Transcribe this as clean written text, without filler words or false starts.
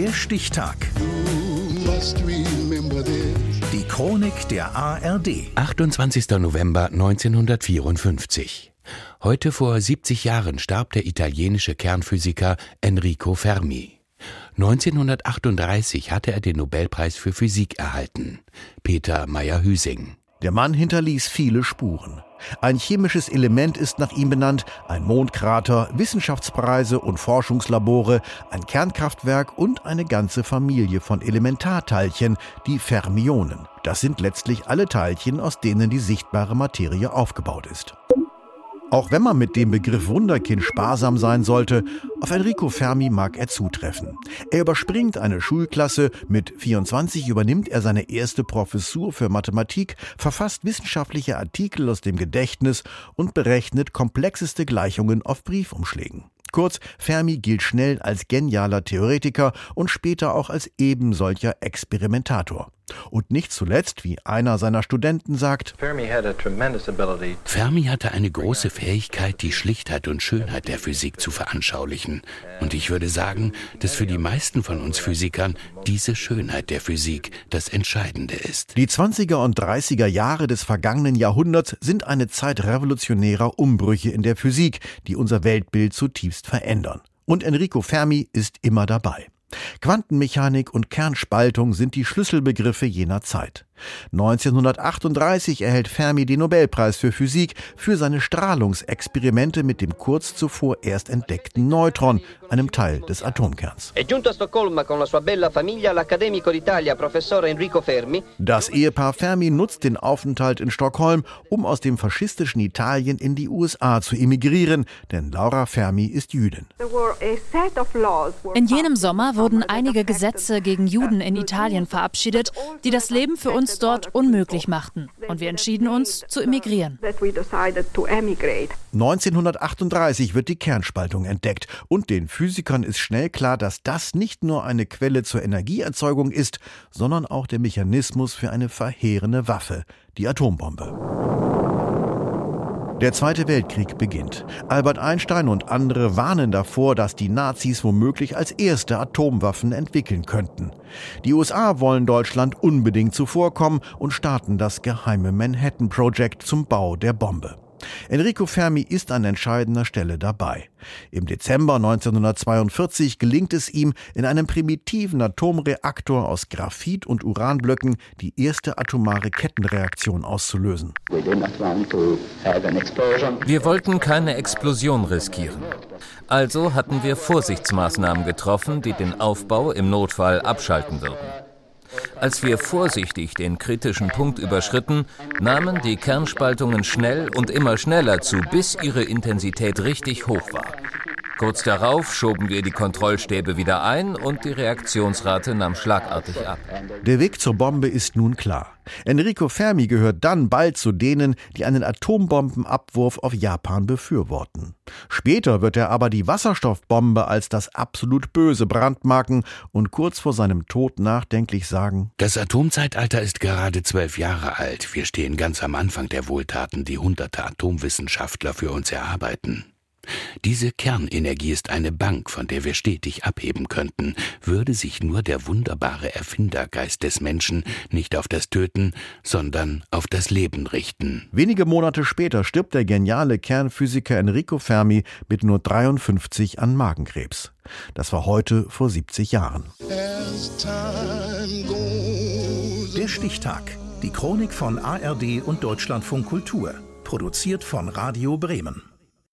Der Stichtag. Die Chronik der ARD. 28. November 1954. Heute vor 70 Jahren starb der italienische Kernphysiker Enrico Fermi. 1938 hatte er den Nobelpreis für Physik erhalten. Peter Meyer-Hüsing. Der Mann hinterließ viele Spuren. Ein chemisches Element ist nach ihm benannt, ein Mondkrater, Wissenschaftspreise und Forschungslabore, ein Kernkraftwerk und eine ganze Familie von Elementarteilchen, die Fermionen. Das sind letztlich alle Teilchen, aus denen die sichtbare Materie aufgebaut ist. Auch wenn man mit dem Begriff Wunderkind sparsam sein sollte, auf Enrico Fermi mag er zutreffen. Er überspringt eine Schulklasse, mit 24 übernimmt er seine erste Professur für Mathematik, verfasst wissenschaftliche Artikel aus dem Gedächtnis und berechnet komplexeste Gleichungen auf Briefumschlägen. Kurz, Fermi gilt schnell als genialer Theoretiker und später auch als ebensolcher Experimentator. Und nicht zuletzt, wie einer seiner Studenten sagt, Fermi hatte eine große Fähigkeit, die Schlichtheit und Schönheit der Physik zu veranschaulichen. Und ich würde sagen, dass für die meisten von uns Physikern diese Schönheit der Physik das Entscheidende ist. Die 20er und 30er Jahre des vergangenen Jahrhunderts sind eine Zeit revolutionärer Umbrüche in der Physik, die unser Weltbild zutiefst verändern. Und Enrico Fermi ist immer dabei. Quantenmechanik und Kernspaltung sind die Schlüsselbegriffe jener Zeit. 1938 erhält Fermi den Nobelpreis für Physik für seine Strahlungsexperimente mit dem kurz zuvor erst entdeckten Neutron, einem Teil des Atomkerns. Das Ehepaar Fermi nutzt den Aufenthalt in Stockholm, um aus dem faschistischen Italien in die USA zu emigrieren, denn Laura Fermi ist Jüdin. In jenem Sommer wurden einige Gesetze gegen Juden in Italien verabschiedet, die das Leben für uns dort unmöglich machten. Und wir entschieden uns, zu emigrieren. 1938 wird die Kernspaltung entdeckt. Und den Physikern ist schnell klar, dass das nicht nur eine Quelle zur Energieerzeugung ist, sondern auch der Mechanismus für eine verheerende Waffe, die Atombombe. Der Zweite Weltkrieg beginnt. Albert Einstein und andere warnen davor, dass die Nazis womöglich als erste Atomwaffen entwickeln könnten. Die USA wollen Deutschland unbedingt zuvorkommen und starten das geheime Manhattan Project zum Bau der Bombe. Enrico Fermi ist an entscheidender Stelle dabei. Im Dezember 1942 gelingt es ihm, in einem primitiven Atomreaktor aus Graphit und Uranblöcken die erste atomare Kettenreaktion auszulösen. Wir wollten keine Explosion riskieren. Also hatten wir Vorsichtsmaßnahmen getroffen, die den Aufbau im Notfall abschalten würden. Als wir vorsichtig den kritischen Punkt überschritten, nahmen die Kernspaltungen schnell und immer schneller zu, bis ihre Intensität richtig hoch war. Kurz darauf schoben wir die Kontrollstäbe wieder ein und die Reaktionsrate nahm schlagartig ab. Der Weg zur Bombe ist nun klar. Enrico Fermi gehört dann bald zu denen, die einen Atombombenabwurf auf Japan befürworten. Später wird er aber die Wasserstoffbombe als das absolut Böse brandmarken und kurz vor seinem Tod nachdenklich sagen: Das Atomzeitalter ist gerade 12 Jahre alt. Wir stehen ganz am Anfang der Wohltaten, die hunderte Atomwissenschaftler für uns erarbeiten. Diese Kernenergie ist eine Bank, von der wir stetig abheben könnten, würde sich nur der wunderbare Erfindergeist des Menschen nicht auf das Töten, sondern auf das Leben richten. Wenige Monate später stirbt der geniale Kernphysiker Enrico Fermi mit nur 53 an Magenkrebs. Das war heute vor 70 Jahren. Der Stichtag. Die Chronik von ARD und Deutschlandfunk Kultur. Produziert von Radio Bremen.